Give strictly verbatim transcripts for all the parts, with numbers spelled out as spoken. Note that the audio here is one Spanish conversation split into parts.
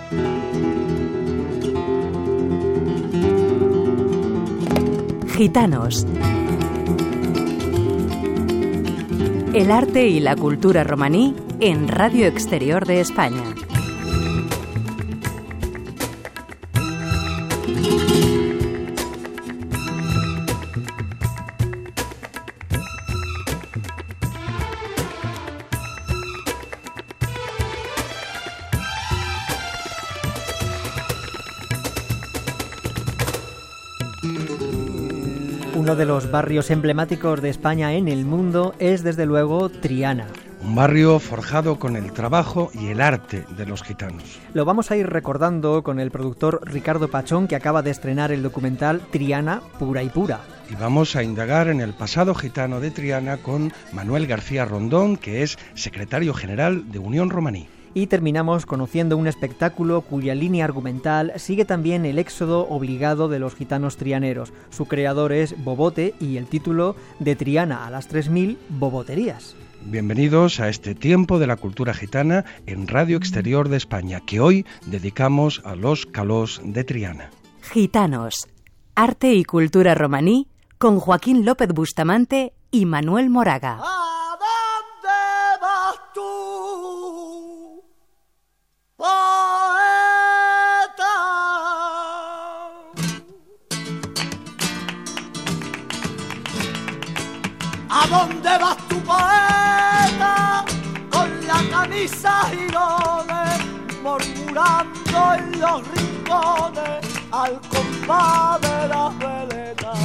Gitanos. El arte y la cultura romaní en Radio Exterior de España. Uno de los barrios emblemáticos de España en el mundo es, desde luego, Triana. Un barrio forjado con el trabajo y el arte de los gitanos. Lo vamos a ir recordando con el productor Ricardo Pachón, que acaba de estrenar el documental Triana, pura y pura. Y vamos a indagar en el pasado gitano de Triana con Manuel García Rondón, que es secretario general de Unión Romaní. Y terminamos conociendo un espectáculo cuya línea argumental sigue también el éxodo obligado de los gitanos trianeros. Su creador es Bobote y el título de Triana a las tres mil boboterías. Bienvenidos a este tiempo de la cultura gitana en Radio Exterior de España, que hoy dedicamos a los calós de Triana. Gitanos, arte y cultura romaní con Joaquín López Bustamante y Manuel Moraga. ¿A dónde vas tú, poeta? ¿A dónde vas tú, poeta? Con la camisa girones, murmurando en los rincones al compás de las veletas.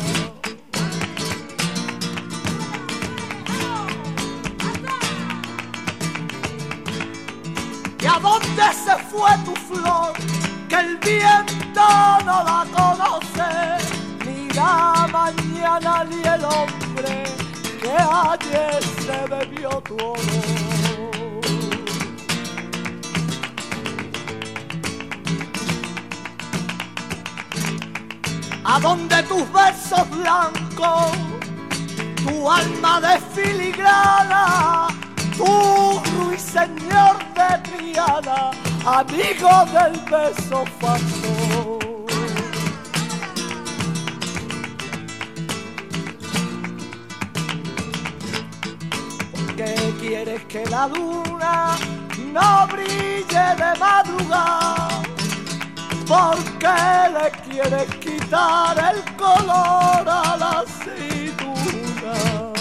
¿Y a dónde se fue tu flor? Que el viento no la conoce, ni la mañana ni el hombre que ayer se bebió tu olor. ¿A dónde tus versos blancos, tu alma de filigrana, tu ruiseñor de Triana, amigo del beso falso? ¿Por qué quieres que la luna no brille de madrugada? ¿Por qué le quieres quitar el color a la aceituna?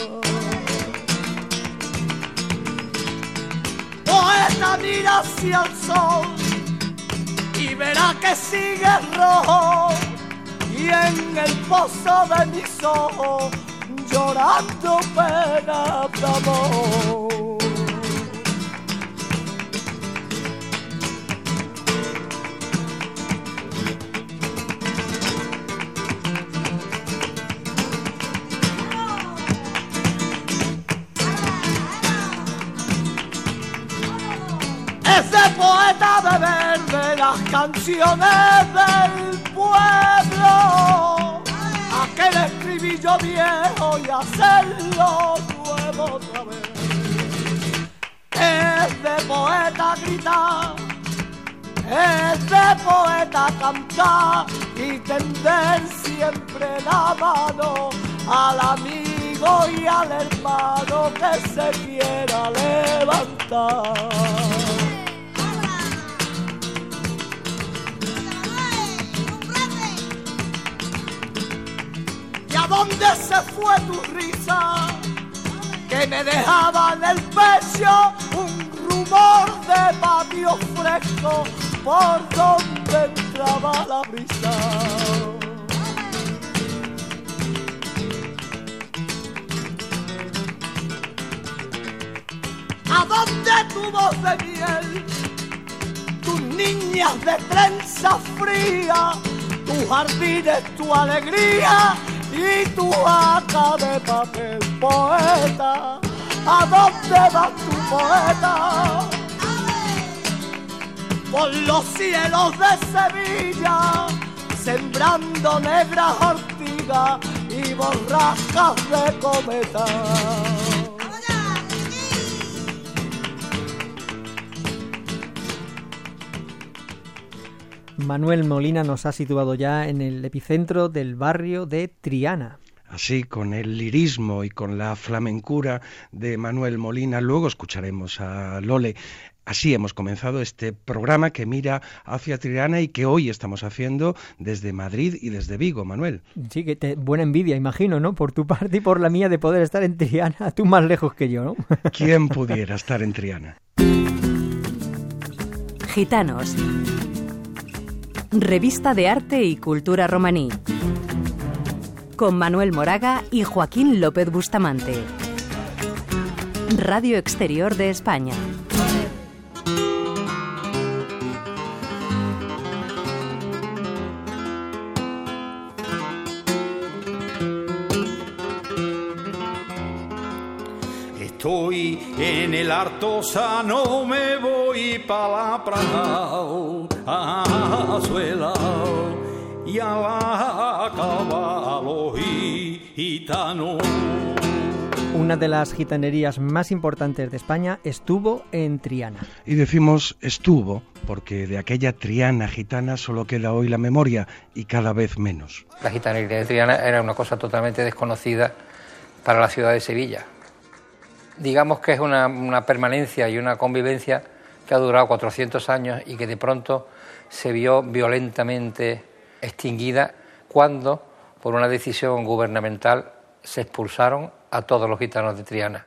Poeta, mira hacia el sol y verá que sigue rojo, y en el pozo de mis ojos llorando pena de amor. Ese poeta de verde las canciones del pueblo, aquel estribillo viejo y hacerlo nuevo otra vez. Es de poeta gritar, es de poeta cantar y tender siempre la mano al amigo y al hermano que se quiera levantar. ¿A dónde se fue tu risa? Que me dejaba en el pecho un rumor de patio fresco por donde entraba la brisa. ¿A dónde tu voz de miel? Tus niñas de trenza fría, tus jardines, tu alegría y tu vaca de papel. Poeta, ¿a dónde vas tu poeta? Por los cielos de Sevilla, sembrando negras ortigas y borrascas de cometa. Manuel Molina nos ha situado ya en el epicentro del barrio de Triana. Así, con el lirismo y con la flamencura de Manuel Molina, luego escucharemos a Lole. Así hemos comenzado este programa que mira hacia Triana y que hoy estamos haciendo desde Madrid y desde Vigo, Manuel. Sí, que te, buena envidia, imagino, ¿no? Por tu parte y por la mía de poder estar en Triana, tú más lejos que yo, ¿no? ¿Quién pudiera estar en Triana? Gitanos. Revista de Arte y Cultura Romaní. Con Manuel Moraga y Joaquín López Bustamante. Radio Exterior de España. Estoy en el Artosano, me voy pa' la Praga, a Suela y a la caballo gitano. Una de las gitanerías más importantes de España estuvo en Triana. Y decimos estuvo porque de aquella Triana gitana solo queda hoy la memoria y cada vez menos. La gitanería de Triana era una cosa totalmente desconocida para la ciudad de Sevilla. Digamos que es una, una permanencia y una convivencia que ha durado cuatrocientos años y que de pronto se vio violentamente extinguida cuando, por una decisión gubernamental, se expulsaron a todos los gitanos de Triana.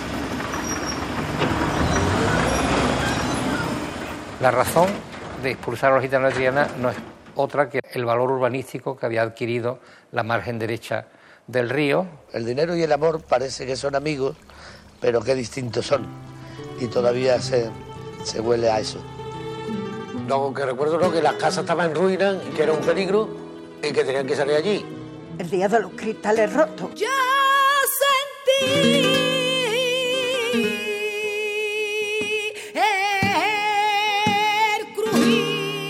La razón de expulsar a los gitanos de Triana no es otra que el valor urbanístico que había adquirido la margen derecha del río. El dinero y el amor parece que son amigos, pero qué distintos son, y todavía se, se huele a eso. Lo que recuerdo es que las casas estaban en ruinas, que era un peligro y que tenían que salir allí. El día de los cristales rotos. Ya sentí el crujir,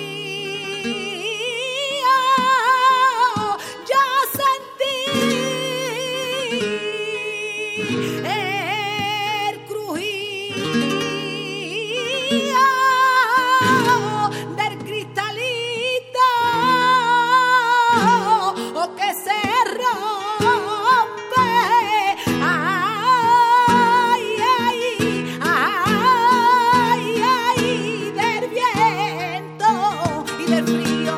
ya sentí el crujir del cristalito que se rompe. Ay, ay, ay, ay, del viento y del frío.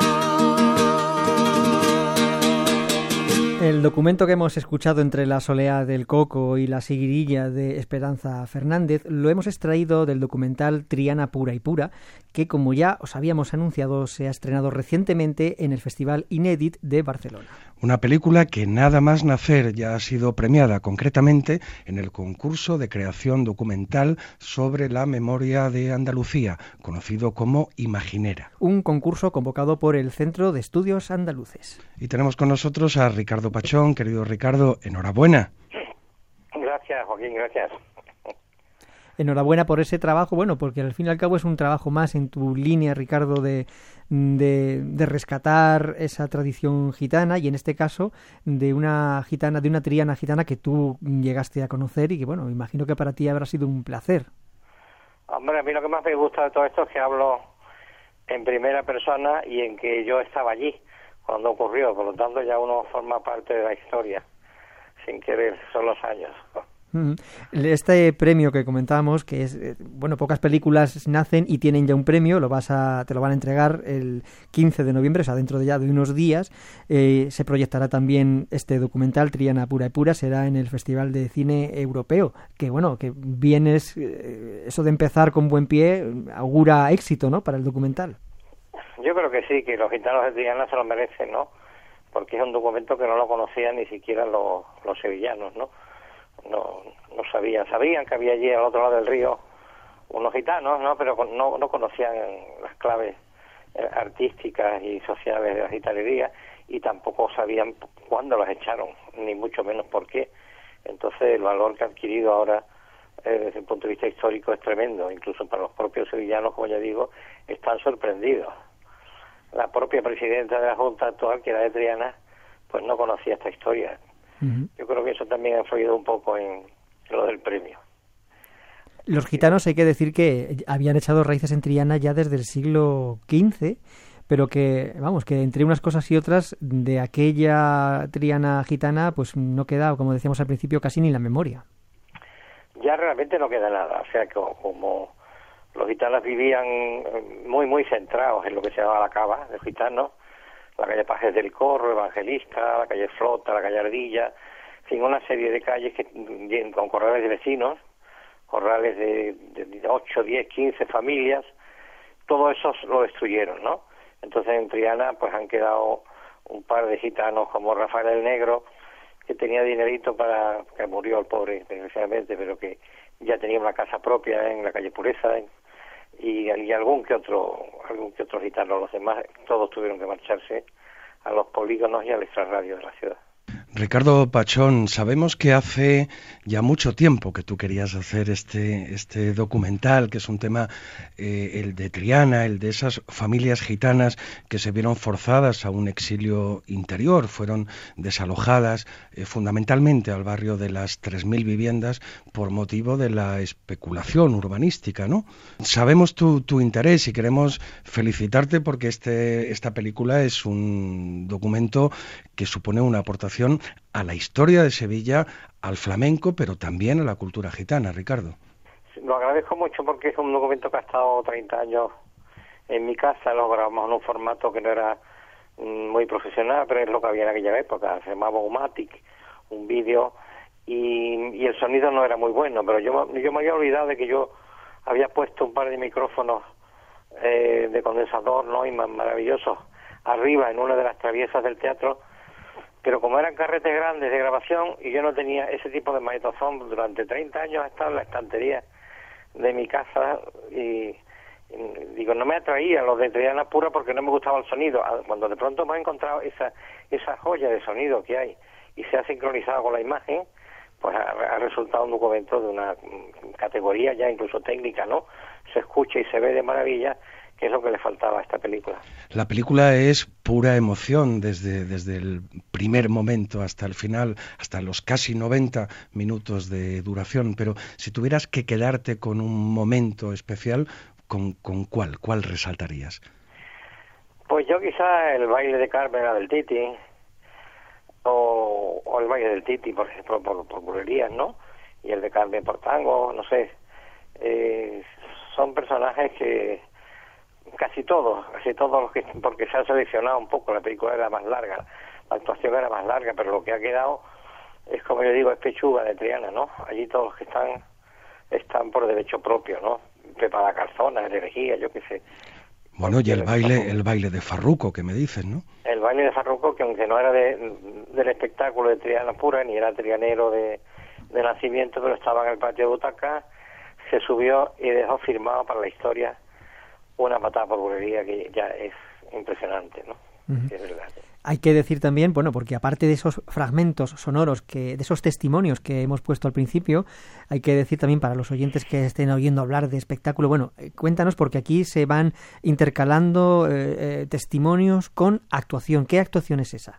El documento que hemos escuchado entre la soleá del coco y la seguirilla de Esperanza Fernández lo hemos extraído del documental Triana pura y pura, que, como ya os habíamos anunciado, se ha estrenado recientemente en el Festival Inédit de Barcelona. Una película que nada más nacer ya ha sido premiada concretamente en el concurso de creación documental sobre la memoria de Andalucía, conocido como Imaginera. Un concurso convocado por el Centro de Estudios Andaluces. Y tenemos con nosotros a Ricardo Pachón. Querido Ricardo, enhorabuena. Gracias, Joaquín, gracias. Enhorabuena por ese trabajo, bueno, porque al fin y al cabo es un trabajo más en tu línea, Ricardo, de, de, de rescatar esa tradición gitana y en este caso de una gitana, de una triana gitana que tú llegaste a conocer y que, bueno, imagino que para ti habrá sido un placer. Hombre, a mí lo que más me gusta de todo esto es que hablo en primera persona y en que yo estaba allí cuando ocurrió, por lo tanto ya uno forma parte de la historia, sin querer, son los años. Este premio que comentábamos, que es, bueno, pocas películas nacen y tienen ya un premio, lo vas a, te lo van a entregar el quince de noviembre, o sea, dentro de ya de unos días. Eh, se proyectará también este documental, Triana pura y pura, será en el Festival de Cine Europeo, que bueno, que vienes, eh, eso de empezar con buen pie, augura éxito, ¿no?, para el documental. Yo creo que sí, que los gitanos de Triana se lo merecen, ¿no?, porque es un documento que no lo conocían ni siquiera los, los sevillanos, ¿no? No, no sabían, sabían que había allí al otro lado del río unos gitanos, ¿no?, pero no, no conocían las claves eh, artísticas y sociales de la gitanería y tampoco sabían cuándo los echaron, ni mucho menos por qué. Entonces el valor que ha adquirido ahora eh, desde el punto de vista histórico es tremendo, incluso para los propios sevillanos, como ya digo, están sorprendidos. La propia presidenta de la Junta actual, que era de Triana, pues no conocía esta historia. Yo creo que eso también ha influido un poco en lo del premio. Los gitanos, hay que decir que habían echado raíces en Triana ya desde el siglo quince, pero que, vamos, que entre unas cosas y otras de aquella Triana gitana, pues no queda, como decíamos al principio, casi ni la memoria. Ya realmente no queda nada, o sea, que como los gitanos vivían muy, muy centrados en lo que se llamaba la cava de gitanos, la calle Pajes del Corro, Evangelista, la calle Flota, la calle Ardilla, sin una serie de calles que con corrales de vecinos, corrales de, de ocho, diez, quince familias, todo eso lo destruyeron, ¿no? Entonces en Triana pues han quedado un par de gitanos como Rafael el Negro, que tenía dinerito para, que murió el pobre desgraciadamente, pero que ya tenía una casa propia en la calle Pureza, ¿eh? y, y algún que otro algún que otro gitano. Los demás todos tuvieron que marcharse a los polígonos y al extrarradio de la ciudad. Ricardo Pachón, sabemos que hace ya mucho tiempo que tú querías hacer este, este documental, que es un tema, eh, el de Triana, el de esas familias gitanas que se vieron forzadas a un exilio interior, fueron desalojadas eh, fundamentalmente al barrio de las tres mil viviendas por motivo de la especulación urbanística, ¿no? Sabemos tu, tu interés y queremos felicitarte porque este, esta película es un documento que supone una aportación a la historia de Sevilla, al flamenco, pero también a la cultura gitana, Ricardo. Lo agradezco mucho porque es un documento que ha estado treinta años en mi casa, lo grabamos en un formato que no era muy profesional, pero es lo que había en aquella época, se llamaba Umatic, un vídeo, y, y el sonido no era muy bueno, pero yo, yo me había olvidado de que yo había puesto un par de micrófonos eh, de condensador, ¿no?, y más maravillosos, arriba en una de las traviesas del teatro, pero como eran carretes grandes de grabación y yo no tenía ese tipo de magnetofón, durante treinta años ha estado en la estantería de mi casa y, y digo, no me atraía los de Triana pura porque no me gustaba el sonido. Cuando de pronto me he encontrado esa esa joya de sonido que hay y se ha sincronizado con la imagen, pues ha, ha resultado un documento de una categoría ya incluso técnica, ¿no? Se escucha y se ve de maravilla, que es lo que le faltaba a esta película. La película es pura emoción desde, desde el primer momento hasta el final, hasta los casi noventa minutos de duración, pero si tuvieras que quedarte con un momento especial, ¿con, con cuál? ¿Cuál resaltarías? Pues yo quizá el baile de Carmen, la del Titi, o, o el baile del Titi, por ejemplo, por, por bulerías, ¿no? Y el de Carmen por tango, no sé. Eh, son personajes que casi todos, casi todos los que, porque se han seleccionado un poco, la película era más larga, la actuación era más larga, pero lo que ha quedado es, como yo digo, es pechuga de Triana, ¿no? Allí todos los que están, están por derecho propio, ¿no? Pepa la Calzona, el herejía, yo qué sé. Bueno, y el baile, el baile de Farruco, que me dicen, ¿no? El baile de Farruco, que aunque no era de, del espectáculo de Triana pura, ni era trianero de, de nacimiento, pero estaba en el patio de butacas, se subió y dejó firmado para la historia una patada por bulería que ya es impresionante, ¿no? Uh-huh. Es verdad. Hay que decir también, bueno, porque aparte de esos fragmentos sonoros, que de esos testimonios que hemos puesto al principio, hay que decir también para los oyentes que estén oyendo hablar de espectáculo, bueno, eh, cuéntanos, porque aquí se van intercalando eh, eh, testimonios con actuación. ¿Qué actuación es esa?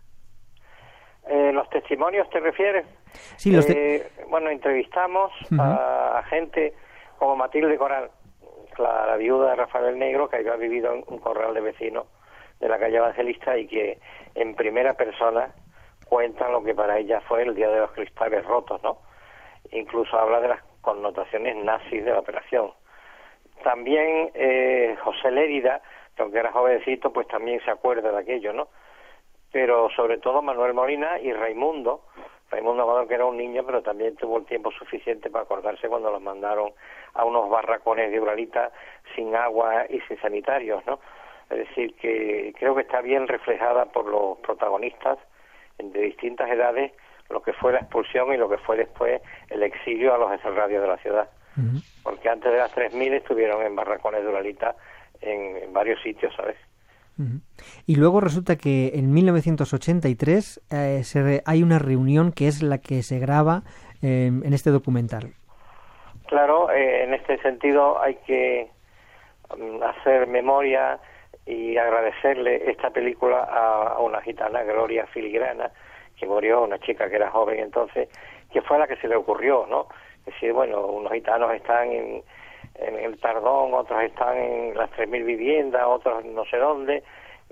Eh, ¿Los testimonios te refieres? Sí, los te... eh, Bueno, entrevistamos uh-huh. a gente como Matilde Coral, La, la viuda de Rafael el Negro, que había vivido en un corral de vecinos de la calle Evangelista y que en primera persona cuentan lo que para ella fue el día de los cristales rotos, ¿no? Incluso habla de las connotaciones nazis de la operación. También eh, José Lérida, que aunque era jovencito, pues también se acuerda de aquello, ¿no? Pero sobre todo Manuel Molina y Raimundo, Raimundo Amador, que era un niño, pero también tuvo el tiempo suficiente para acordarse cuando los mandaron a unos barracones de Uralita sin agua y sin sanitarios, ¿no? Es decir, que creo que está bien reflejada por los protagonistas de distintas edades lo que fue la expulsión y lo que fue después el exilio a los extrarradios de la ciudad. Uh-huh. Porque antes de las tres mil estuvieron en barracones de Uralita en, en varios sitios, ¿sabes? Uh-huh. Y luego resulta que en mil novecientos ochenta y tres eh, se re, hay una reunión que es la que se graba eh, en este documental. Claro, eh, en este sentido hay que um, hacer memoria y agradecerle esta película a, a una gitana, Gloria Filigrana, que murió, una chica que era joven entonces, que fue a la que se le ocurrió, ¿no? Es decir, bueno, unos gitanos están en, en el Tardón, otros están en las tres mil viviendas, otros no sé dónde,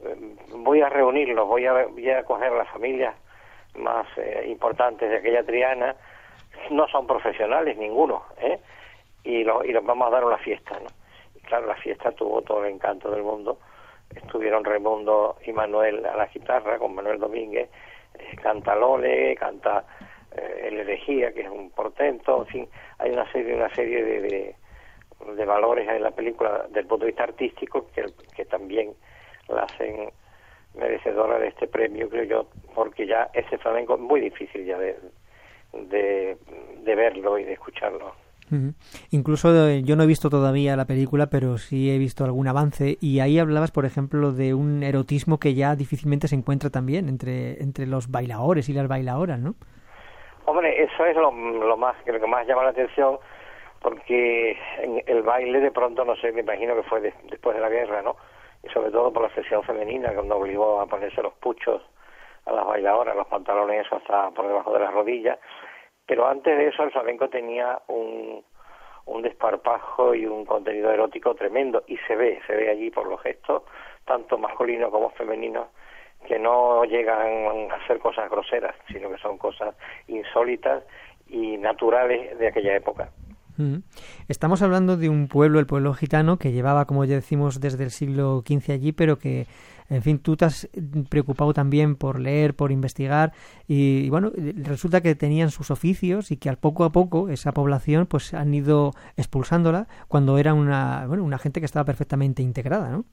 voy a reunirlos, voy a, voy a coger a las familias más eh, importantes de aquella Triana, no son profesionales ninguno, ¿eh? y, lo, y los vamos a dar una fiesta, ¿no? Y claro, la fiesta tuvo todo el encanto del mundo. Estuvieron Raimundo y Manuel a la guitarra, con Manuel Domínguez, eh, canta Lole, canta eh, El Herejía, que es un portento, en fin, hay una serie, una serie de, de, de valores en la película desde el punto de vista artístico que, que también la hacen merecedora de este premio, creo yo, porque ya ese flamenco es muy difícil ya de, de, de verlo y de escucharlo. Uh-huh. Incluso eh, yo no he visto todavía la película, pero sí he visto algún avance, y ahí hablabas, por ejemplo, de un erotismo que ya difícilmente se encuentra también entre entre los bailadores y las bailadoras, ¿no? Hombre, eso es lo, lo más lo que más llama la atención, porque en el baile de pronto, no sé, me imagino que fue de, después de la guerra, ¿no? Y sobre todo por la sección femenina, cuando obligó a ponerse los puchos a las bailadoras, los pantalones esos hasta por debajo de las rodillas. Pero antes de eso el flamenco tenía un, un desparpajo y un contenido erótico tremendo, y se ve, se ve allí por los gestos, tanto masculinos como femeninos, que no llegan a hacer cosas groseras, sino que son cosas insólitas y naturales de aquella época. Estamos hablando de un pueblo, el pueblo gitano, que llevaba, como ya decimos, desde el siglo quince allí, pero que, en fin, tú te has preocupado también por leer, por investigar, y, y bueno, resulta que tenían sus oficios y que al poco a poco esa población pues han ido expulsándola cuando era una, bueno, una gente que estaba perfectamente integrada, ¿no?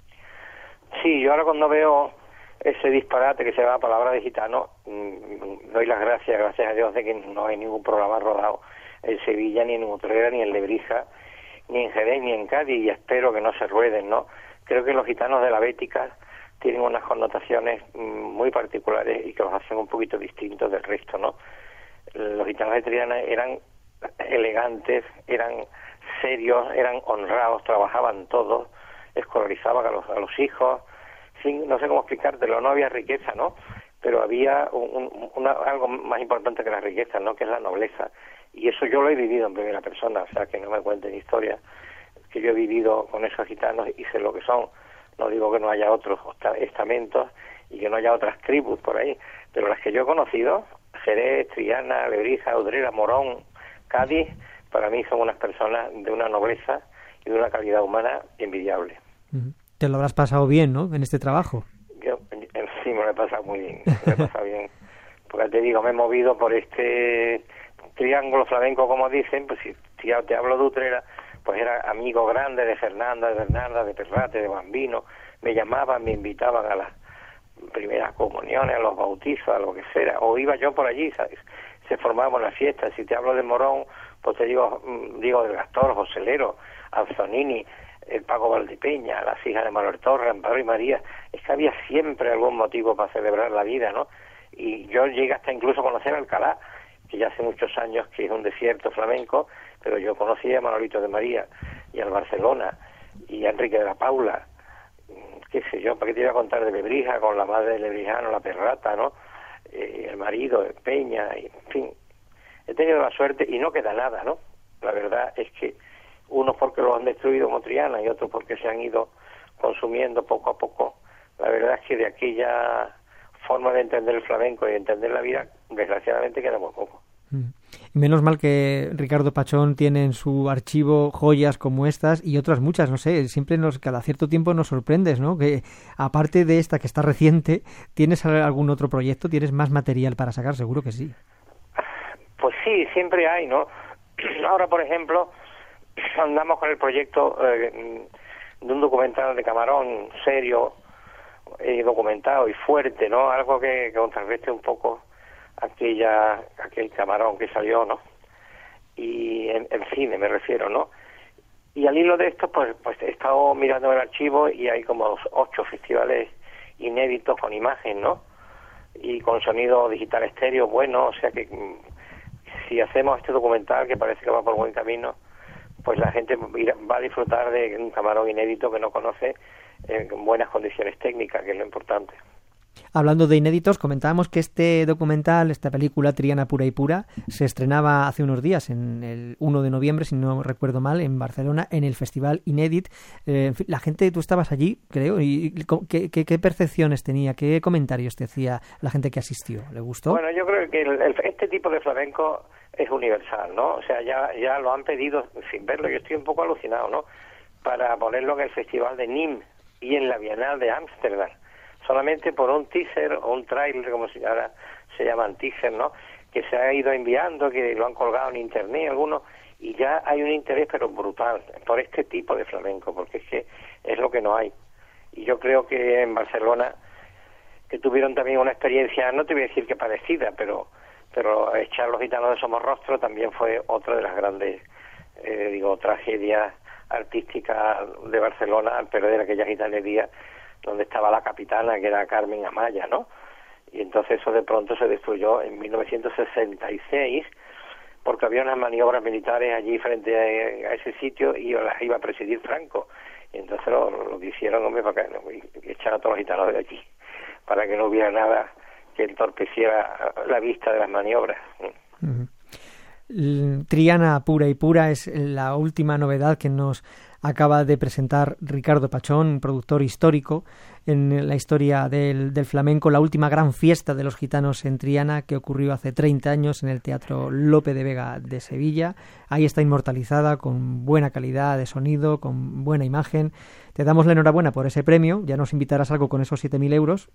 Sí, yo ahora cuando veo ese disparate que se llama palabra de gitano, mmm, doy las gracias, gracias a Dios, de que no hay ningún programa rodado en Sevilla, ni en Utrera, ni en Lebrija, ni en Jerez, ni en Cádiz, y espero que no se rueden, ¿no? Creo que los gitanos de la Bética tienen unas connotaciones muy particulares y que los hacen un poquito distintos del resto, ¿no? Los gitanos de Triana eran elegantes, eran serios, eran honrados, trabajaban todos, escolarizaban a los, a los hijos, sin, no sé cómo explicártelo, no había riqueza, ¿no? Pero había un, un, una, algo más importante que la riqueza, ¿no? Que es la nobleza. Y eso yo lo he vivido en primera persona, o sea, que no me cuenten historias, que yo he vivido con esos gitanos y sé lo que son. No digo que no haya otros estamentos y que no haya otras tribus por ahí, pero las que yo he conocido, Jerez, Triana, Lebrija, Utrera, Morón, Cádiz, para mí son unas personas de una nobleza y de una calidad humana envidiable. Te lo habrás pasado bien, ¿no?, en este trabajo. Yo sí me lo he pasado muy bien, me lo he pasado bien, porque te digo, me he movido por este triángulo flamenco, como dicen, pues si, si te hablo de Utrera, pues era amigo grande de Fernanda, de Bernarda, de Perrate, de Bambino, me llamaban, me invitaban a las primeras comuniones, a los bautizos, a lo que sea, o iba yo por allí, ¿sabes? Se formaban las fiestas. Si te hablo de Morón, pues te digo, digo del Gastor, Joselero, Anzonini, el Paco Valdepeña, las hijas de Manuel Torres, Amparo y María. Es que había siempre algún motivo para celebrar la vida, ¿no? Y yo llegué hasta incluso a conocer Alcalá, que ya hace muchos años que es un desierto flamenco, pero yo conocí a Manolito de María y al Barcelona y a Enrique de la Paula, qué sé yo, ¿para qué te iba a contar de Lebrija con la madre de Lebrijano, la Perrata, ¿no? Eh, el marido de Peña, y, en fin, he tenido la suerte y no queda nada, ¿no? La verdad es que unos porque lo han destruido como Triana y otros porque se han ido consumiendo poco a poco. La verdad es que de aquella forma de entender el flamenco y de entender la vida, desgraciadamente queda muy poco. Menos mal que Ricardo Pachón tiene en su archivo joyas como estas y otras muchas, no sé, siempre nos, cada cierto tiempo nos sorprendes, ¿no? Que aparte de esta que está reciente, ¿tienes algún otro proyecto? ¿Tienes más material para sacar? Seguro que sí. Pues sí, siempre hay, ¿no? Ahora, por ejemplo, andamos con el proyecto eh, de un documental de Camarón serio, eh, documentado y fuerte, ¿no? Algo que, que contrarreste un poco aquella aquel Camarón que salió, ¿no? Y en, en cine me refiero, ¿no? Y al hilo de esto, pues, pues he estado mirando el archivo y hay como ocho festivales inéditos con imagen, ¿no? Y con sonido digital estéreo bueno, o sea que si hacemos este documental, que parece que va por buen camino, pues la gente va a disfrutar de un Camarón inédito que no conoce, en buenas condiciones técnicas, que es lo importante. Hablando de inéditos, comentábamos que este documental, esta película Triana Pura y Pura, se estrenaba hace unos días, en el uno de noviembre, si no recuerdo mal, en Barcelona, en el Festival Inédit. Eh, en fin, la gente, tú estabas allí, creo, y ¿qué, qué, qué percepciones tenía? ¿Qué comentarios te hacía la gente que asistió? ¿Le gustó? Bueno, yo creo que el, el, este tipo de flamenco es universal, ¿no? O sea, ya, ya lo han pedido sin verlo. Yo estoy un poco alucinado, ¿no? Para ponerlo en el Festival de Nîmes y en la Bienal de Ámsterdam. Solamente por un teaser o un trailer, como se, ahora se llaman teaser, ¿no? Que se ha ido enviando, que lo han colgado en internet algunos, y ya hay un interés pero brutal por este tipo de flamenco, porque es que es lo que no hay. Y yo creo que en Barcelona, que tuvieron también una experiencia, no te voy a decir que parecida, pero pero echar los gitanos de Somorrostro también fue otra de las grandes, eh, digo, tragedias artísticas de Barcelona al perder aquella gitanería donde estaba la capitana, que era Carmen Amaya, ¿no? Y entonces eso de pronto se destruyó en mil novecientos sesenta y seis, porque había unas maniobras militares allí frente a, a ese sitio y las iba a presidir Franco. Y entonces lo, lo que hicieron, hombre, para que, y echar a todos los gitanos de allí, para que no hubiera nada que entorpeciera la vista de las maniobras. Uh-huh. Triana Pura y Pura es la última novedad que nos acaba de presentar Ricardo Pachón, productor histórico en la historia del, del flamenco, la última gran fiesta de los gitanos en Triana, que ocurrió hace treinta años en el Teatro Lope de Vega de Sevilla. Ahí está inmortalizada, con buena calidad de sonido, con buena imagen. Te damos la enhorabuena por ese premio, ya nos invitarás algo con esos siete mil euros.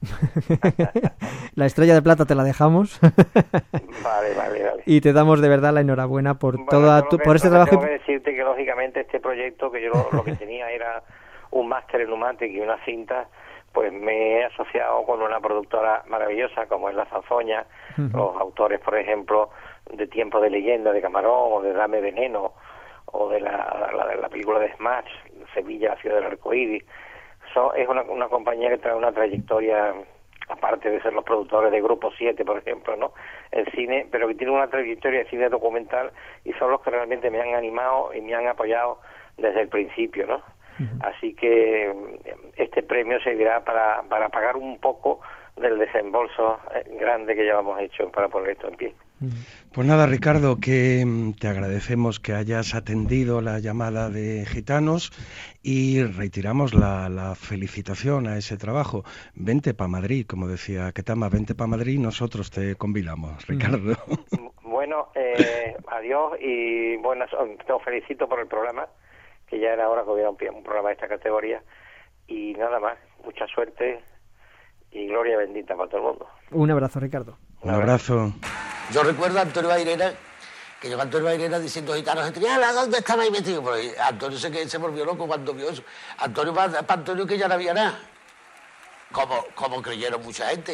La estrella de plata te la dejamos. Vale, vale, vale. Y te damos de verdad la enhorabuena por bueno, toda tu, que, por este que trabajo. Tengo que decirte que lógicamente este proyecto, que yo lo, lo que tenía era un máster en Numantic y una cinta, pues me he asociado con una productora maravillosa como es La Zanzoña, uh-huh. Los autores, por ejemplo, de Tiempo de Leyenda de Camarón, o de Dame Veneno, o de la, la, de la película de Smash, Sevilla, Ciudad del Arcoíris. So, es una, una compañía que trae una trayectoria, aparte de ser los productores de Grupo siete, por ejemplo, ¿no?, en cine, pero que tiene una trayectoria de cine documental, y son los que realmente me han animado y me han apoyado desde el principio, ¿no? Uh-huh. Así que este premio servirá para, para pagar un poco del desembolso grande que llevamos hecho para poner esto en pie. Pues nada, Ricardo, que te agradecemos que hayas atendido la llamada de Gitanos y reiteramos la, la felicitación a ese trabajo. Vente para Madrid, como decía Ketama, vente para Madrid, nosotros te convidamos, Ricardo. Bueno, eh, adiós y bueno, te felicito por el programa, que ya era hora que hubiera un, un programa de esta categoría, y nada más, mucha suerte y gloria bendita para todo el mundo. Un abrazo, Ricardo. Un abrazo. Yo recuerdo a Antonio Bairena, que llegó Antonio Bairena diciendo gitanos de Triana, ¿dónde están ahí metidos? Pues Antonio se, se volvió loco cuando vio eso. Antonio, para, para Antonio que ya no había nada, como, como creyeron mucha gente.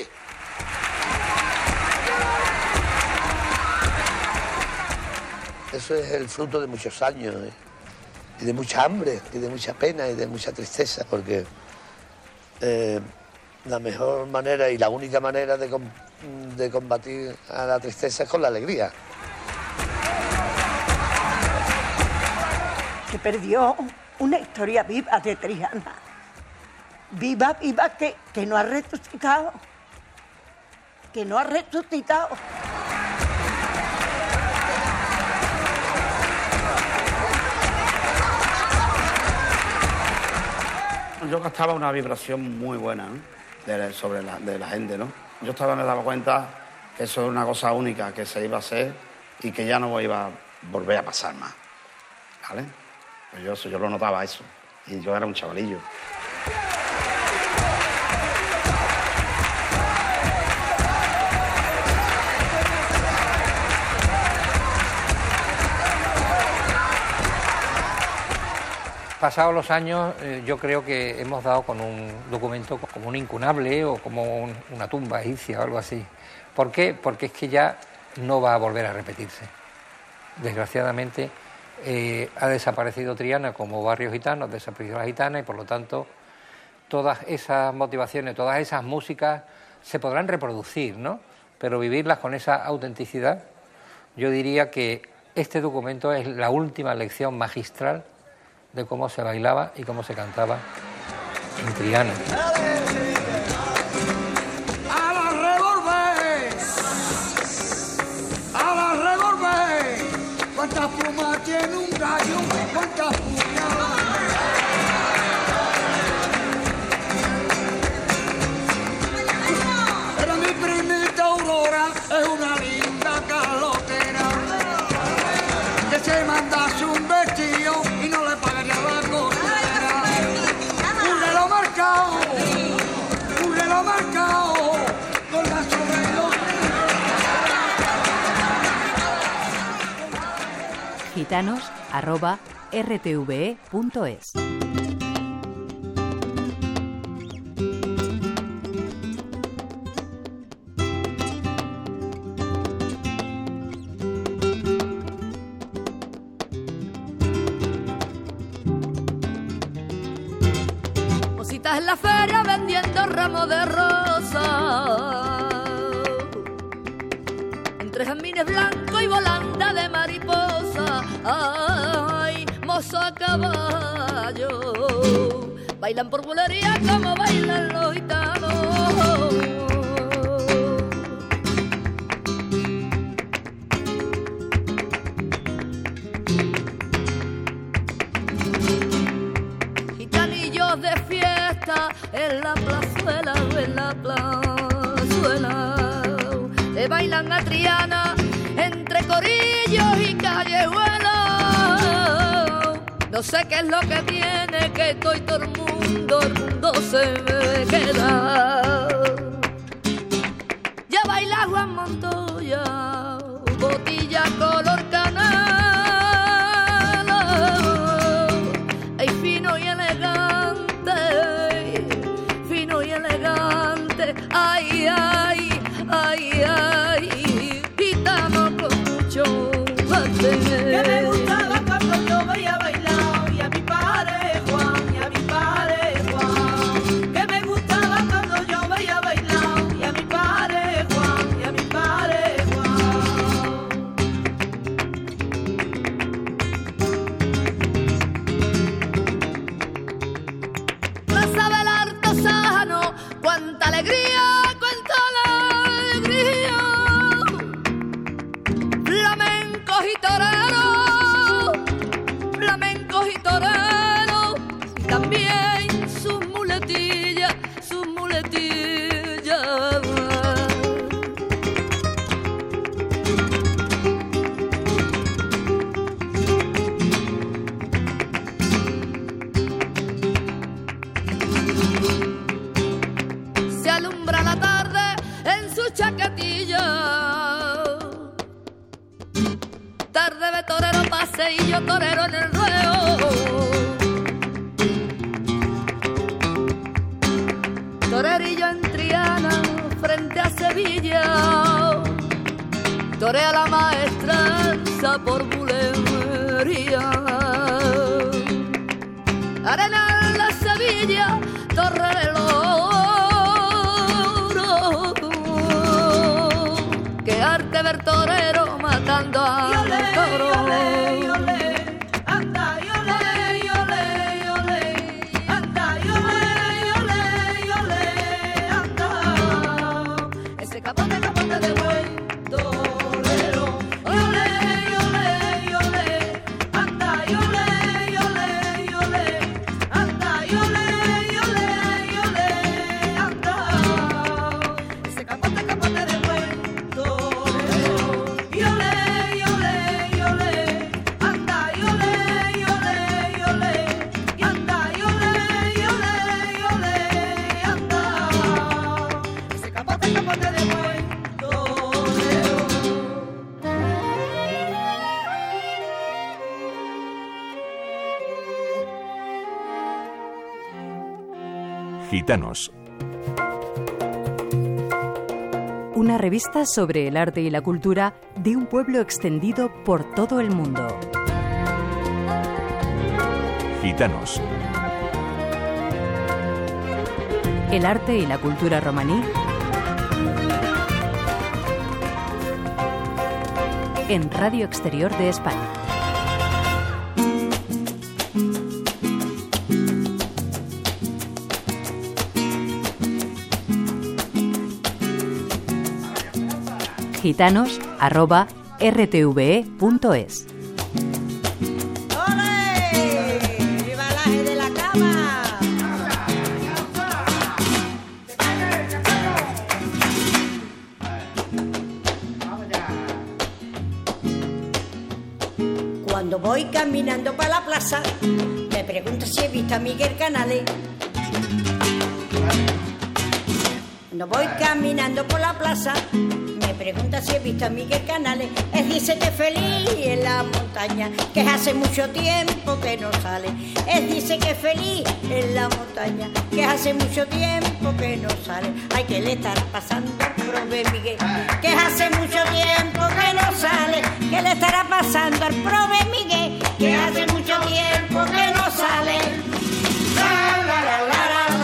Eso es el fruto de muchos años, ¿eh? Y de mucha hambre, y de mucha pena, y de mucha tristeza, porque eh, la mejor manera y la única manera de, com de combatir a la tristeza es con la alegría. Que perdió una historia viva de Triana. Viva, viva, que, que no ha resucitado. Que no ha resucitado. Yo gastaba una vibración muy buena, ¿no?, de, sobre la, de la gente, ¿no? Yo estaba me daba cuenta que eso es una cosa única que se iba a hacer y que ya no iba a volver a pasar más, ¿vale? Pues yo, yo lo notaba eso, y yo era un chavalillo. Pasados los años, eh, yo creo que hemos dado con un documento como un incunable o como un, una tumba egipcia o algo así. ¿Por qué? Porque es que ya no va a volver a repetirse. Desgraciadamente, eh, ha desaparecido Triana como barrio gitano, ha desaparecido la gitana, y por lo tanto todas esas motivaciones, todas esas músicas se podrán reproducir, ¿no?, pero vivirlas con esa autenticidad. Yo diría que este documento es la última lección magistral de cómo se bailaba y cómo se cantaba en Triana. gitanos arroba r t v e punto es. En la feria vendiendo ramos de rosa, entre jazmines blancos y volanda de mariposa. Ay, mozo a caballo, bailan por bulería como bailan los gitanos. De fiesta en la plazuela, en la plazuela, te bailan a Triana entre corillos y callejuelos. No sé qué es lo que tiene, que estoy todo el mundo, el mundo se me queda. Ya baila Juan Montoya, botilla color canela, ay fino y elegante, fino y elegante, ay, ay, ay, ay, gitano con mucho arte. Que me gustaba cuando yo veía bailar y a mi padre Juan, y a mi padre Juan. Que me gustaba cuando yo veía bailar y a mi padre Juan, y a mi padre Juan. Plaza del Artesano, cuánta alegría, cuánta alegría. Flamencos y toreros, flamencos y toreros, y también sus muletillas, sus muletillas. Se alumbra la tarde en su chaquetilla, tarde de torero, paseillo torero en el ruedo. Torerillo en Triana, frente a Sevilla, torea la maestranza por bulería. Arenal de Sevilla, Torre del Oro, que arte ver torero matando a toro. Anda, yole, yole, yole, anda, yole, yole, yole, anda. Ese capote, capote de buen torero. Yole, yole, yole, anda, yole, yole, yole, anda, yole, yole, yole, anda. ese capote, capote de buen Torero. Yole, yole, yole, anda, yole, yole, yole, y anda, yole, yole, yole, anda. ese capote, capote de buen Torero. Gitanos. Una revista sobre el arte y la cultura de un pueblo extendido por todo el mundo. Gitanos. El arte y la cultura romaní en Radio Exterior de España. Gitanos arroba r t v e punto es. ¡Ole! ¡Viva el aje de la cama! Cuando voy caminando para la plaza, me pregunto si he visto a Miguel Canales. Cuando voy caminando por la plaza, me me pregunta si he visto a Miguel Canales, él dice que feliz en la montaña, que hace mucho tiempo que no sale. Él dice que feliz en la montaña, que hace mucho tiempo que no sale. Ay, que le estará pasando al prove Miguel, que hace mucho tiempo que no sale. Que le estará pasando al prove Miguel, que hace mucho tiempo que no sale. La, la, la, la, la,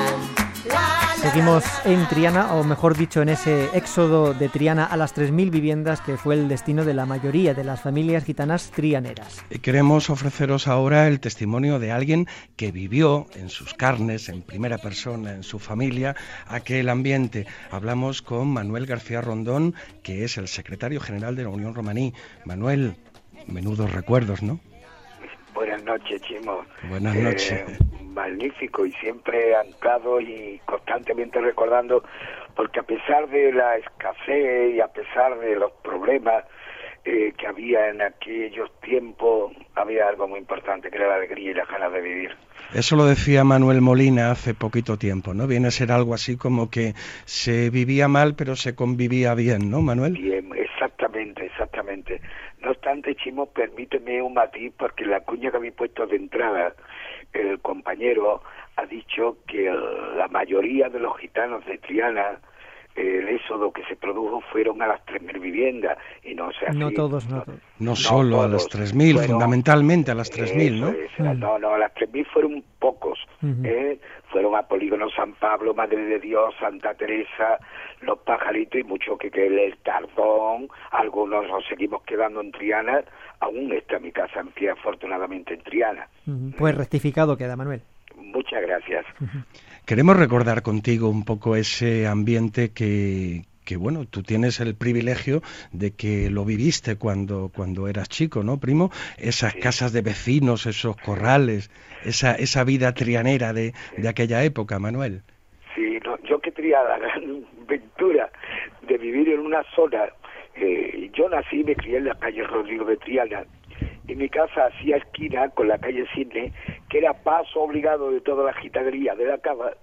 la, la. Seguimos en Triana, o mejor dicho, en ese éxodo de Triana a las tres mil viviendas que fue el destino de la mayoría de las familias gitanas trianeras. Queremos ofreceros ahora el testimonio de alguien que vivió en sus carnes, en primera persona, en su familia, aquel ambiente. Hablamos con Manuel García Rondón, que es el secretario general de la Unión Romaní. Manuel, menudos recuerdos, ¿no? Buenas noches, Chimo. Buenas Eh, noches. magnífico y siempre anclado y constantemente recordando, porque a pesar de la escasez y a pesar de los problemas eh, que había en aquellos tiempos, había algo muy importante, que era la alegría y las ganas de vivir. Eso lo decía Manuel Molina hace poquito tiempo, ¿no? Viene a ser algo así como que se vivía mal, pero se convivía bien, ¿no, Manuel? Bien, exactamente, exactamente. No obstante, Chimo, permíteme un matiz, porque la cuña que habéis puesto de entrada, el compañero ha dicho que el, la mayoría de los gitanos de Triana, eh, el éxodo que se produjo fueron a las tres mil viviendas, y no sea así. No todos, no todos. No, No solo todos. a las tres mil, Bueno, fundamentalmente a las tres mil, ¿no? Eso es, no, no, a las tres mil fueron pocos. Ujú. ¿eh? Fueron a Polígono San Pablo, Madre de Dios, Santa Teresa, Los Pajaritos y mucho que que el Tardón. Algunos nos seguimos quedando en Triana. Aún está mi casa en pie, afortunadamente, en Triana. Ujú. Pues rectificado queda, Manuel. Muchas gracias. Queremos recordar contigo un poco ese ambiente que, que bueno, tú tienes el privilegio de que lo viviste cuando, cuando eras chico, ¿no, primo? Esas casas de vecinos, esos corrales, esa, esa vida trianera de, de aquella época, Manuel. Sí, no, yo que tenía la gran ventura de vivir en una zona, eh, yo nací y me crié en la calle Rodrigo de Triana, y mi casa hacía esquina con la calle Cisne, que era paso obligado de toda la gitanería de la cava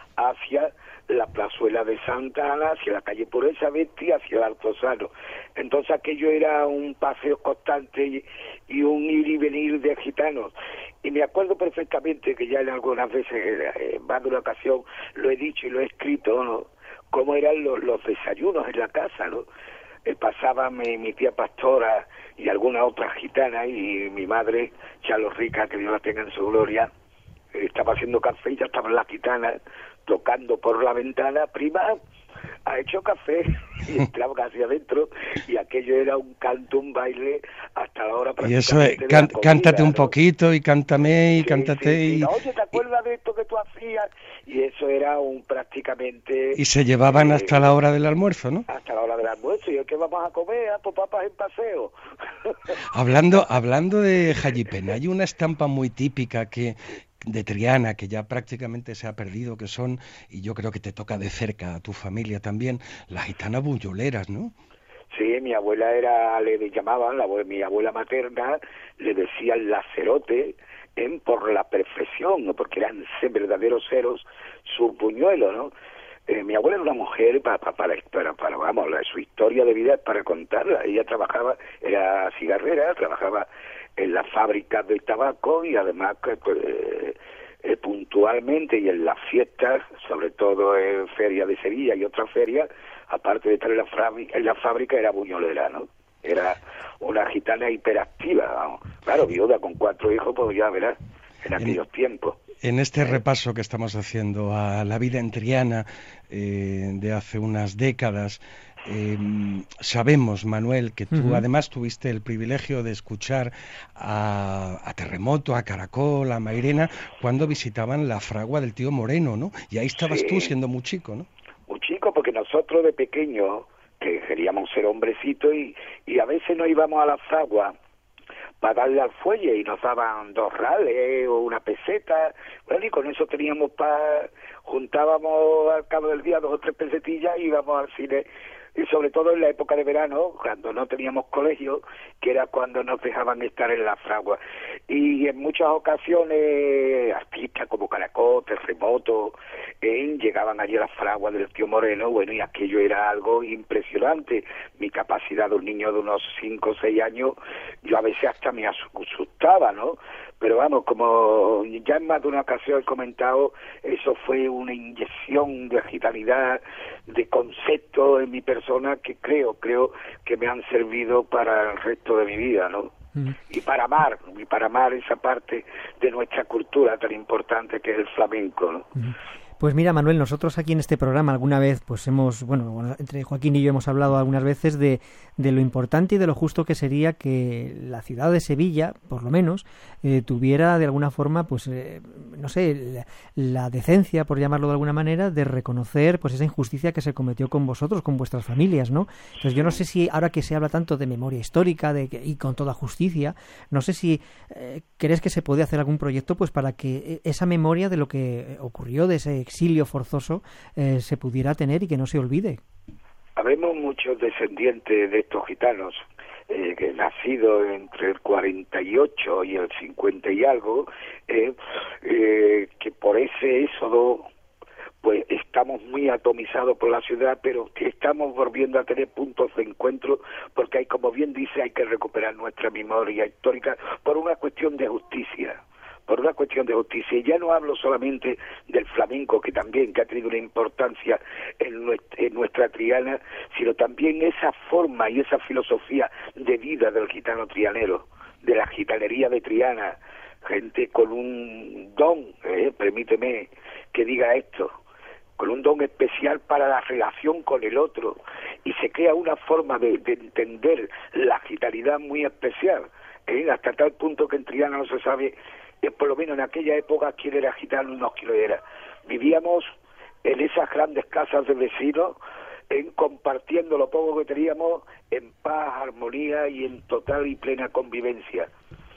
hacia la plazuela de Santa Ana, hacia la calle Pureza Bestia, hacia el Altozano. Entonces aquello era un paseo constante y, y un ir y venir de gitanos. Y me acuerdo perfectamente que ya en algunas veces, en más de una ocasión, lo he dicho y lo he escrito, ¿no? Cómo eran los, los desayunos en la casa, ¿no? Eh, pasaba mi, mi tía Pastora y alguna otra gitana, y mi madre, Chalo Rica, que Dios la tenga en su gloria, eh, estaba haciendo café y ya estaban las gitanas tocando por la ventana: prima, ha hecho café, y entraba casi adentro, y aquello era un canto, un baile, hasta la hora Y eso es, prácticamente de can- la comida, cántate un ¿no? poquito y cántame y Sí, cántate sí, sí. y, Oye, ¿te acuerdas de esto que tú hacías? Y eso era un prácticamente... y se llevaban eh, hasta la hora del almuerzo, ¿no? hasta la hora del almuerzo. ¿Y el que vamos a comer? Ah, pues papas en paseo. Hablando, hablando de Jallipena, hay una estampa muy típica que de Triana, que ya prácticamente se ha perdido, que son, y yo creo que te toca de cerca a tu familia también, las gitanas buñoleras, ¿no? Sí, mi abuela era, le llamaban, la, abue- mi abuela materna, le decían lacerote, en por la perfección, ¿no? Porque eran ce- verdaderos ceros sus buñuelos, ¿no? Eh, mi abuela era una mujer para, para, para, para, para, vamos, la, su historia de vida es para contarla. Ella trabajaba, era cigarrera, trabajaba en las fábricas de tabaco y además que, pues, eh, eh, puntualmente y en las fiestas, sobre todo en Feria de Sevilla y otras ferias, aparte de estar en la, fábrica, en la fábrica, era buñolera, ¿no? Era una gitana hiperactiva, vamos. Claro, viuda con cuatro hijos, pues ya verás, en aquellos tiempos. En este repaso que estamos haciendo a la vida en Triana eh, de hace unas décadas, eh, sabemos, Manuel, que tú Ujú. además tuviste el privilegio de escuchar a, a Terremoto, a Caracol, a Mairena, cuando visitaban la fragua del tío Moreno, ¿no? Y ahí estabas Sí. tú siendo muy chico, ¿no? Muy chico, porque nosotros de pequeños, que queríamos ser hombrecitos, y, y a veces nos íbamos a la fragua para darle al fuelle y nos daban dos rales o una peseta, bueno, y con eso teníamos para, juntábamos al cabo del día dos o tres pesetillas y íbamos al cine, y sobre todo en la época de verano, cuando no teníamos colegio, que era cuando nos dejaban estar en la fragua. Y en muchas ocasiones artistas como Caracol, Terremoto, ¿eh? Llegaban allí las fraguas del tío Moreno, bueno, y aquello era algo impresionante. Mi capacidad de un niño de unos cinco o seis años, yo a veces hasta me asustaba, ¿no? Pero vamos, como ya en más de una ocasión he comentado, eso fue una inyección de agitanidad, de conceptos en mi persona que creo, creo que me han servido para el resto de mi vida, ¿no? Uh-huh. Y para amar, y para amar esa parte de nuestra cultura tan importante que es el flamenco, ¿no? Uh-huh. Pues mira, Manuel, nosotros aquí en este programa alguna vez, pues hemos, bueno, entre Joaquín y yo hemos hablado algunas veces de, de lo importante y de lo justo que sería que la ciudad de Sevilla, por lo menos, eh, tuviera de alguna forma, pues, eh, no sé, la, la decencia, por llamarlo de alguna manera, de reconocer, pues, esa injusticia que se cometió con vosotros, con vuestras familias, ¿no? Entonces yo no sé si, ahora que se habla tanto de memoria histórica de que, y con toda justicia, no sé si eh, crees que se puede hacer algún proyecto, pues, para que esa memoria de lo que ocurrió, de ese exilio forzoso, eh, se pudiera tener y que no se olvide. Habemos muchos descendientes de estos gitanos, eh, que nacidos entre el cuarenta y ocho y el cincuenta y algo, eh, eh, que por ese éxodo pues estamos muy atomizados por la ciudad, pero que estamos volviendo a tener puntos de encuentro, porque hay, como bien dice, hay que recuperar nuestra memoria histórica por una cuestión de justicia. por una cuestión de justicia. Y ya no hablo solamente del flamenco, que también que ha tenido una importancia en nuestra, en nuestra Triana, sino también esa forma y esa filosofía de vida del gitano trianero, de la gitanería de Triana, gente con un don, eh, permíteme que diga esto, con un don especial para la relación con el otro, y se crea una forma de, de entender la gitanidad muy especial, eh, hasta tal punto que en Triana no se sabe, eh, por lo menos en aquella época, quién era gitano y no quién era. Vivíamos en esas grandes casas de vecinos, en compartiendo lo poco que teníamos, en paz, armonía y en total y plena convivencia.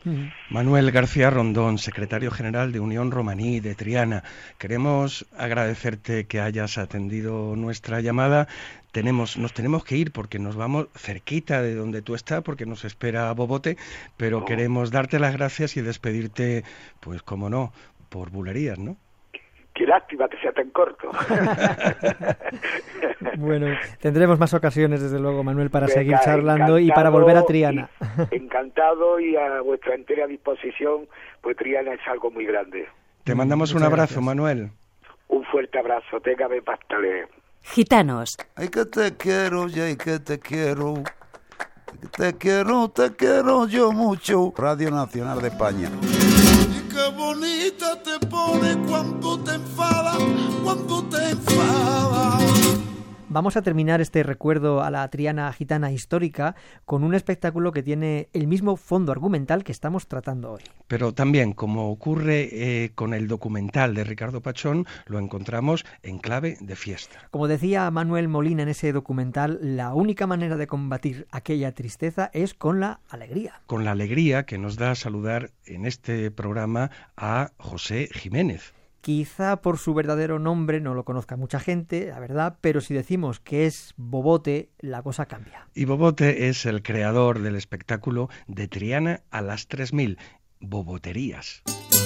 Manuel García Rondón, secretario general de Unión Romaní de Triana, queremos agradecerte que hayas atendido nuestra llamada. Tenemos, nos tenemos que ir porque nos vamos cerquita de donde tú estás, porque nos espera Bobote, pero oh. queremos darte las gracias y despedirte, pues como no, por bulerías, ¿no? Qué lástima que sea tan corto. Bueno, tendremos más ocasiones, desde luego, Manuel, para Venga, seguir charlando y para volver a Triana. Y, encantado y a vuestra entera disposición, pues Triana es algo muy grande. Te mandamos Muchas un abrazo, gracias. Manuel. Un fuerte abrazo, téngame pastale. Gitanos. Ay, que te quiero, ay, que te quiero. Te quiero, te quiero yo mucho. Radio Nacional de España. Qué bonita te pone cuando te enfada, cuando te enfada. Vamos a terminar este recuerdo a la Triana gitana histórica con un espectáculo que tiene el mismo fondo argumental que estamos tratando hoy. Pero también, como ocurre eh, con el documental de Ricardo Pachón, lo encontramos en clave de fiesta. Como decía Manuel Molina en ese documental, la única manera de combatir aquella tristeza es con la alegría. Con la alegría que nos da saludar en este programa a José Jiménez. Quizá por su verdadero nombre no lo conozca mucha gente, la verdad, pero si decimos que es Bobote, la cosa cambia. Y Bobote es el creador del espectáculo de Triana a las tres mil, Boboterías.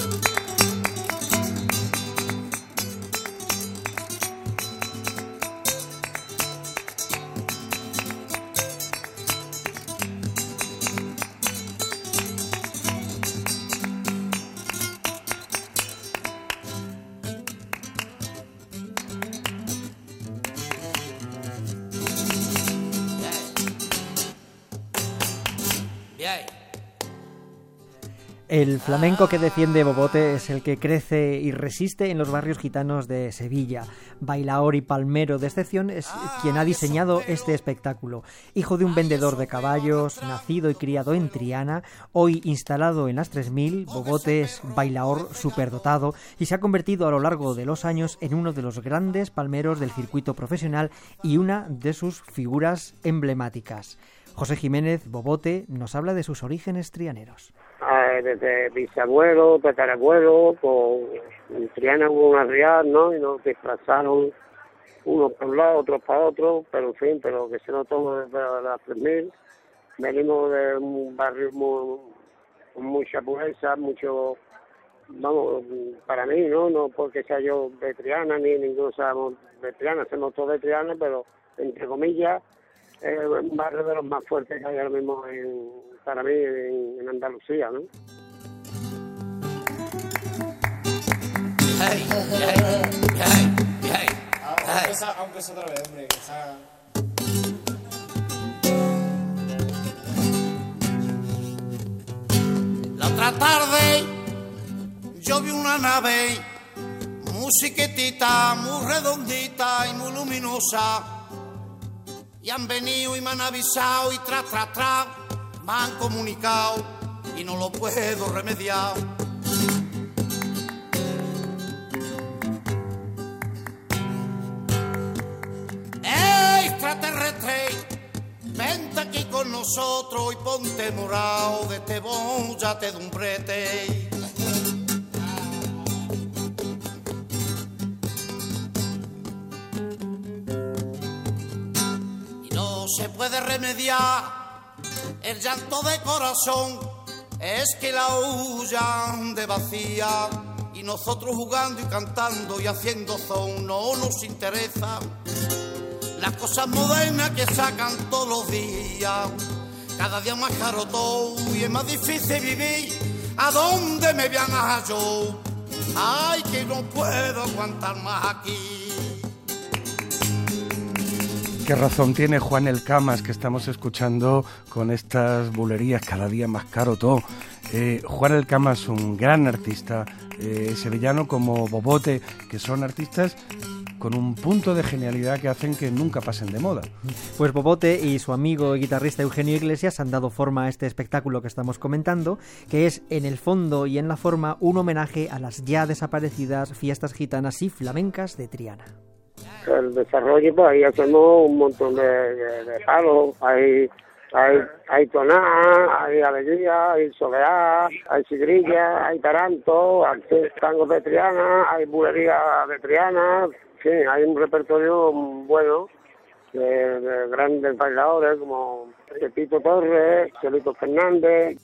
El flamenco que defiende Bobote es el que crece y resiste en los barrios gitanos de Sevilla. Bailaor y palmero de excepción es quien ha diseñado este espectáculo. Hijo de un vendedor de caballos, nacido y criado en Triana, hoy instalado en las tres mil, Bobote es bailaor superdotado y se ha convertido a lo largo de los años en uno de los grandes palmeros del circuito profesional y una de sus figuras emblemáticas. José Jiménez, Bobote, nos habla de sus orígenes trianeros. Eh, desde bisabuelo, tatarabuelo, con Triana hubo una real, ¿no? Y nos desplazaron unos por un lado, otros para otro, pero en fin, pero que se nos toma desde las tres mil. Venimos de un barrio muy, con mucha pureza, mucho vamos, para mí, ¿no? No porque sea yo de Triana, ni ninguno seamos de Triana, somos todos de Triana, pero entre comillas, es un barrio de los más fuertes que hay ahora mismo en, para mí en, en Andalucía, ¿no? Hey, hey, hey, hey, hey. Aunque es otra vez, hombre, que esa... La otra tarde yo vi una nave muy chiquitita, muy redondita y muy luminosa, y han venido y me han avisado y tras, tras, tras me han comunicado y no lo puedo remediar. ¡Ey, extraterrestre! Vente aquí con nosotros y ponte morado de este bollate de un brete. Y no se puede remediar el llanto de corazón, es que la huyan de vacía y nosotros jugando y cantando y haciendo son no nos interesa. Las cosas modernas que sacan todos los días, cada día más caro todo y es más difícil vivir. ¿A dónde me voy a yo? Ay, que no puedo aguantar más aquí. Qué razón tiene Juan el Camas, que estamos escuchando con estas bulerías, cada día más caro todo. Eh, Juan el Camas, un gran artista eh, sevillano, como Bobote, que son artistas con un punto de genialidad que hacen que nunca pasen de moda. Pues Bobote y su amigo y guitarrista Eugenio Iglesias han dado forma a este espectáculo que estamos comentando, que es en el fondo y en la forma un homenaje a las ya desaparecidas fiestas gitanas y flamencas de Triana. El desarrollo, pues ahí hacemos un montón de, de, de palos, hay, hay, hay toná, hay alegría, hay soleá, hay sigrilla, hay taranto, hay tangos de Triana, hay bulería de Triana. Sí, hay un repertorio bueno de, de grandes bailadores como Pepito Torres, Chelito Fernández.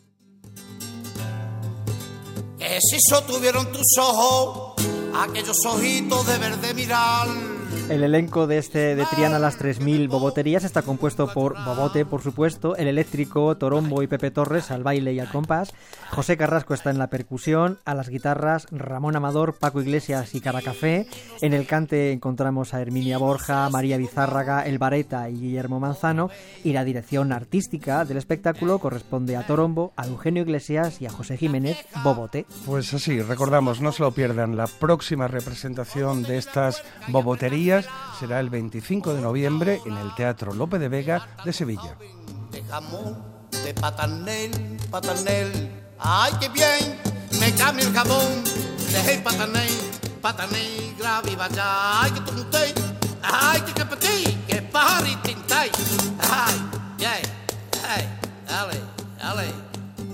Que si sostuvieron tus ojos, aquellos ojitos de verde mirar. El elenco de este de Triana Las tres mil Boboterías está compuesto por Bobote, por supuesto, el eléctrico, Torombo y Pepe Torres al baile y al compás. José Carrasco está en la percusión, a las guitarras Ramón Amador, Paco Iglesias y Caracafé. En el cante encontramos a Herminia Borja, María Bizárraga, El Vareta y Guillermo Manzano. Y la dirección artística del espectáculo corresponde a Torombo, a Eugenio Iglesias y a José Jiménez, Bobote. Pues así, recordamos, no se lo pierdan, la próxima representación de estas boboterías será el veinticinco de noviembre en el Teatro Lope de Vega de Sevilla. De jamón, de patanel, patanel, ay qué bien, me cambia el jamón, de patanel, patanel, grave y vaya, ay que tonte, ay que capetí, que pari tintay, ay, yeah, ay, dale, dale.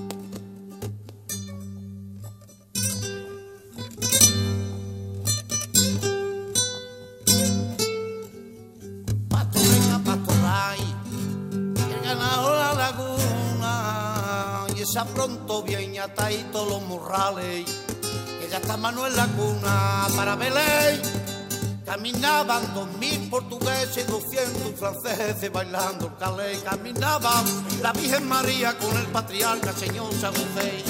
Ya pronto viene atadito los morrales, que ya está Manuel la cuna para Belén. Caminaban dos mil portugueses y doscientos franceses bailando el calé. Caminaba la Virgen María con el patriarca señor San José.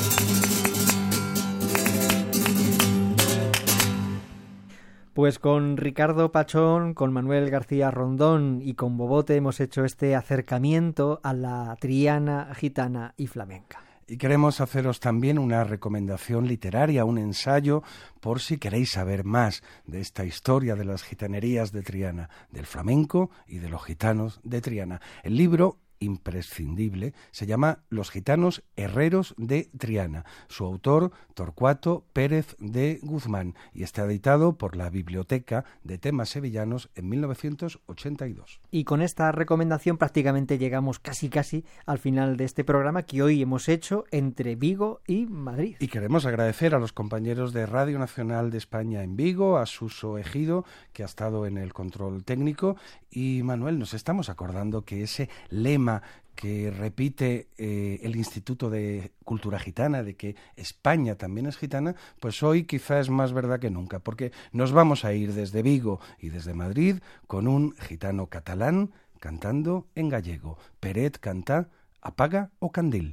Pues con Ricardo Pachón, con Manuel García Rondón y con Bobote hemos hecho este acercamiento a la Triana gitana y flamenca. Y queremos haceros también una recomendación literaria, un ensayo, por si queréis saber más de esta historia de las gitanerías de Triana, del flamenco y de los gitanos de Triana. El libro imprescindible se llama Los gitanos herreros de Triana. Su autor, Torcuato Pérez de Guzmán, y está editado por la Biblioteca de Temas Sevillanos en mil novecientos ochenta y dos. Y con esta recomendación prácticamente llegamos casi casi al final de este programa que hoy hemos hecho entre Vigo y Madrid. Y queremos agradecer a los compañeros de Radio Nacional de España en Vigo, a Suso Ejido, que ha estado en el control técnico, y Manuel, nos estamos acordando que ese lema que repite eh, el Instituto de Cultura Gitana, de que España también es gitana, pues hoy quizá es más verdad que nunca, porque nos vamos a ir desde Vigo y desde Madrid con un gitano catalán cantando en gallego. Peret canta Apaga o Candil.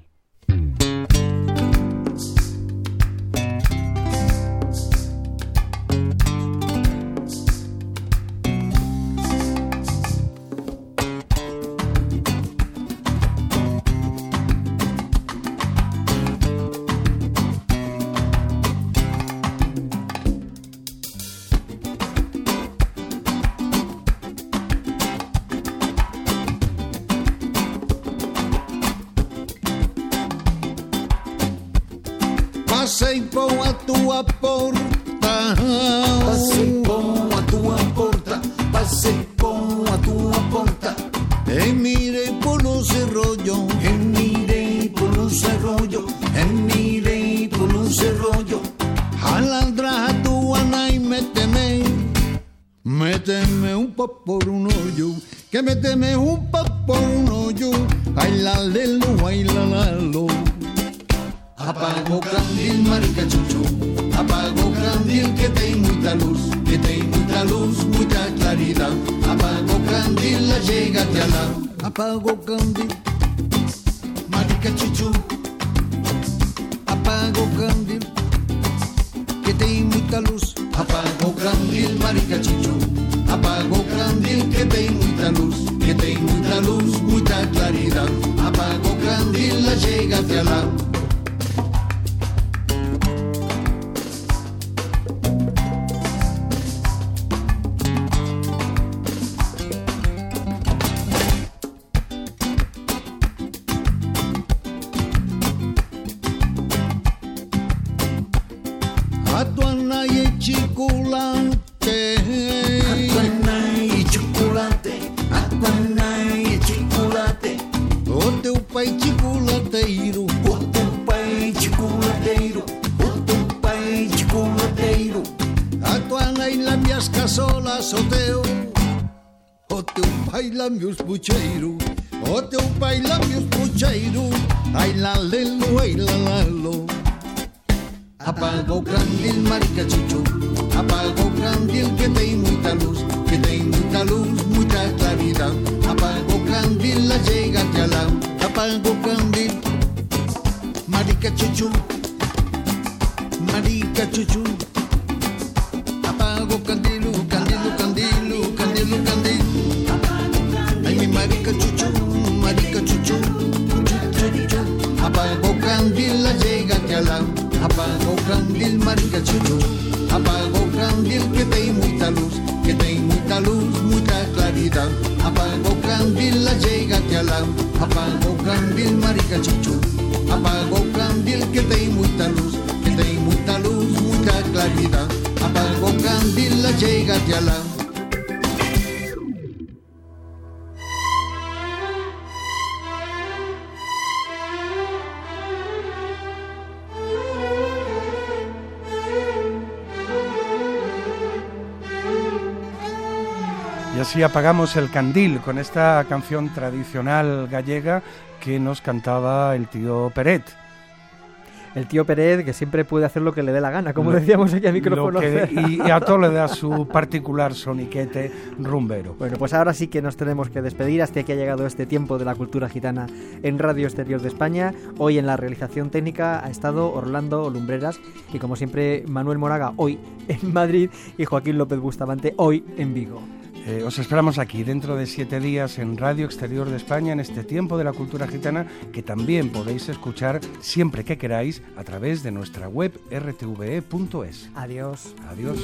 Passei por a tua porta, passei por a tua porta, passei por a tua porta, e mirei por los arroyos, e mirei por los arroyos, e mirei por los arroyos, a ladrar a tua nai méteme, méteme un po' por un hoyo, que méteme un po' por un hoyo, ay la lelo, ay la lalo. Apago candil, marica chuchu, apago candil que tem muita luz, que tem muita luz, muita claridad. Apago candil, la llega a la. Apago candil, marica chuchu, apago candil que tem muita luz. Apago candil, marica chuchu, apago candil que tem muita luz, que tem muita luz, muita claridad. Apago candil, la llega a la. Meus pucheiro, o teu pai lá meus pucheiro, ai la lelo, ai la lalo. Apaga o candil, marica chuchu, apaga o candil que tem muita luz, que tem muita luz, muita claridad. Apaga o candil, la llega até lá. Apaga o candil, marica chuchu, marica chuchu. Apaga o candilo, candilo, candilo, candilo, candilo. Marica chuchu, marica chuchu, chuchu, apaga o candil, la llega até lá. Apaga o candil, marica chuchu, apaga o candil que tem muita luz, que tem muita luz, muita claridad. Apaga o candil, la llega até lá. Apaga o candil, marica chuchu, apaga o candil que tem muita luz, que tem muita luz, muita claridad. Apaga o candil, la llega até lá. Y así apagamos el candil con esta canción tradicional gallega que nos cantaba el tío Peret. El tío Peret, que siempre puede hacer lo que le dé la gana, como lo, decíamos aquí a micrófono. Que, y, y a todo le da su particular soniquete rumbero. Bueno, pues ahora sí que nos tenemos que despedir. Hasta aquí ha llegado este tiempo de la cultura gitana en Radio Exterior de España. Hoy en la realización técnica ha estado Orlando Lumbreras y, como siempre, Manuel Moraga, hoy en Madrid, y Joaquín López Bustamante, hoy en Vigo. Eh, os esperamos aquí dentro de siete días en Radio Exterior de España, en este tiempo de la cultura gitana, que también podéis escuchar siempre que queráis a través de nuestra web r t v e punto es. Adiós. Adiós.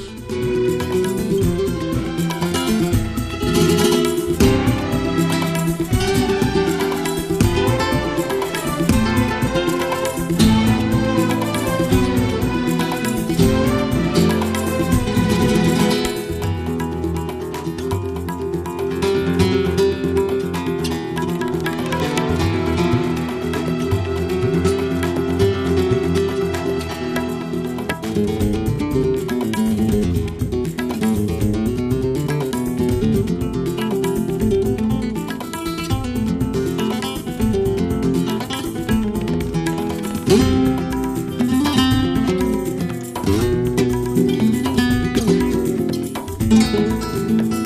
Thank you.